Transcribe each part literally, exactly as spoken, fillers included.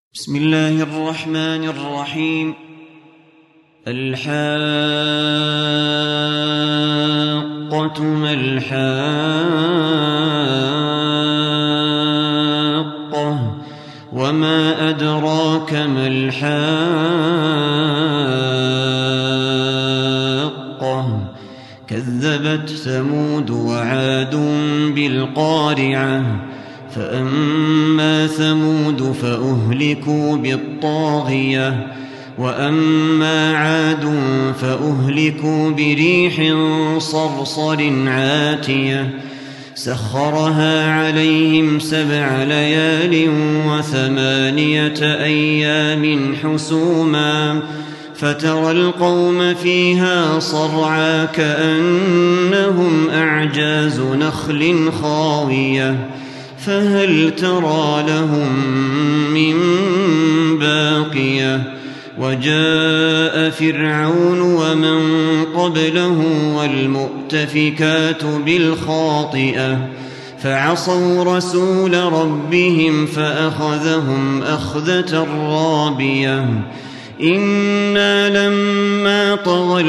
بسم الله الرحمن الرحيم. الحاقة ما الحاقة وما أدراك ما الحاقة كذبت ثمود وعاد بالقارعة فأما ثمود فأهلكوا بالطاغية وأما عاد فأهلكوا بريح صرصر عاتية سخرها عليهم سبع ليال وثمانية أيام حسوما فترى القوم فيها صرعى كأنهم أعجاز نخل خاوية فهل ترى لهم من باقية وجاء فرعون ومن قبله والمؤتفكات بالخاطئة فعصوا رسول ربهم فأخذهم أخذة رابية إنا لما طغى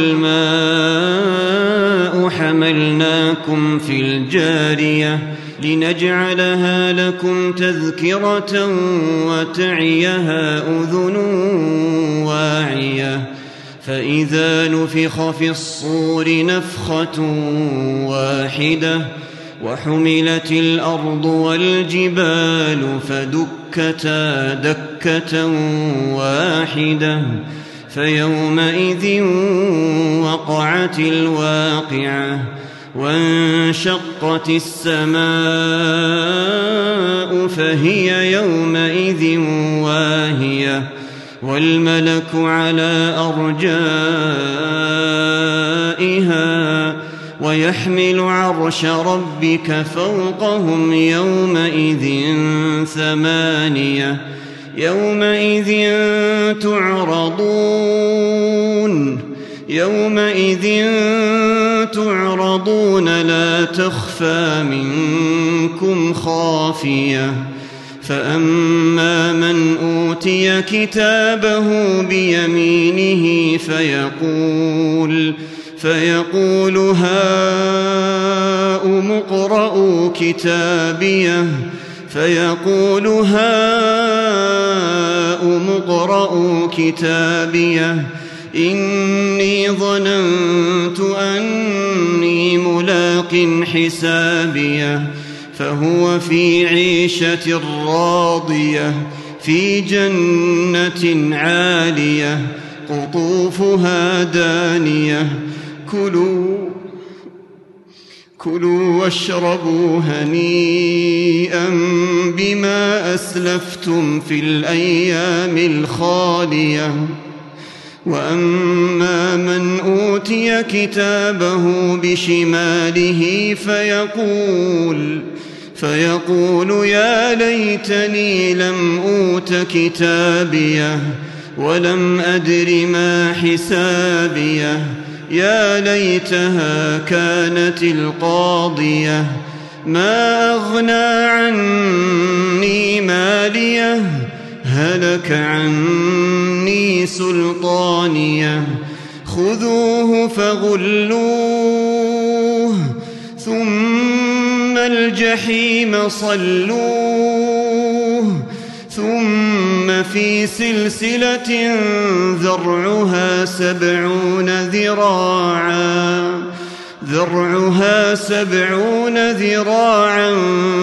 الماء حملناكم في الجارية لنجعلها لكم تذكرة وتعيها أذن واعية فإذا نفخ في الصور نفخة واحدة وحملت الأرض والجبال فدكتا دكة واحدة فيومئذ وقعت الواقعة وانشقت السماء فهي يومئذ واهية والملك على أرجائها ويحمل عرش ربك فوقهم يومئذ ثمانية يومئذ تعرضون يومئذ تعرضون لا تخفى منكم خافية فأما من أوتي كتابه بيمينه فيقول فيقول هاؤم اقرءوا كتابيه فيقول هاؤم اقرءوا كتابيه إني ظننت أني ملاق حسابيه فهو في عيشة راضية في جنة عالية قطوفها دانية كلوا كلوا واشربوا هنيئا بما أسلفتم في الأيام الخالية وأما من أوتي كتابه بشماله فيقول فيقول يا ليتني لم أوت كتابيه ولم أدر ما حسابيه يا ليتها كانت القاضية ما أغنى عني ماليه هلك عني سلطانيه خذوه فغلوه ثم الجحيم صلوه ثم في سلسلة ذرعها سبعون ذراعا ذرعها سبعون ذراعا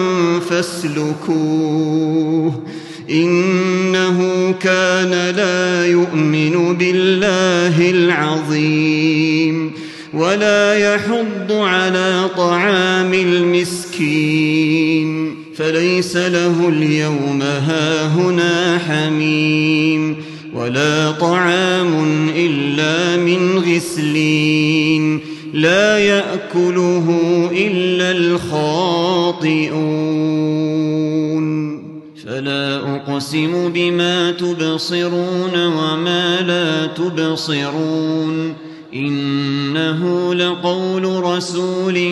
فاسلكوه إنه كان لا يؤمن بالله العظيم ولا يحض على طعام المسكين فليس له اليوم هاهنا حميم ولا طعام إلا من غسلين لا يأكله إلا الخاطئون فلا أقسم بما تبصرون وما لا تبصرون إنه لقول رسول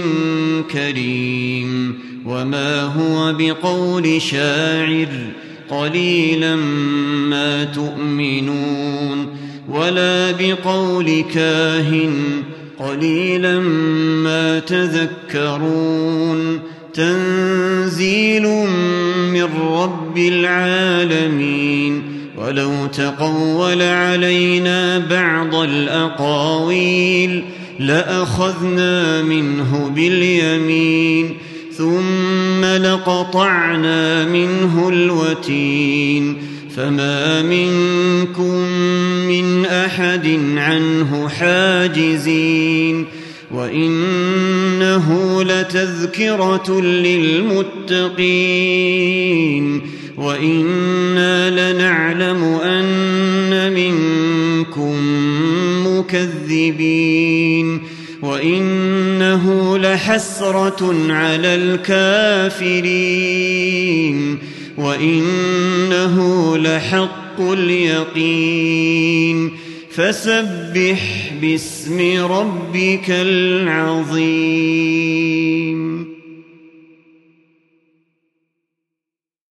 كريم وما هو بقول شاعر قليلا ما تؤمنون ولا بقول كاهن قليلا ما تذكرون تنزيل من رب العالمين ولو تقول علينا بعض الأقاويل لأخذنا منه باليمين ثم لقطعنا منه الوتين فما منكم من أحد عنه حاجزين وإنه لتذكرة للمتقين وإنا لنعلم أن منكم مكذبين وإنه لحسرة على الكافرين وإنه لحق اليقين فسبح باسم ربك العظيم.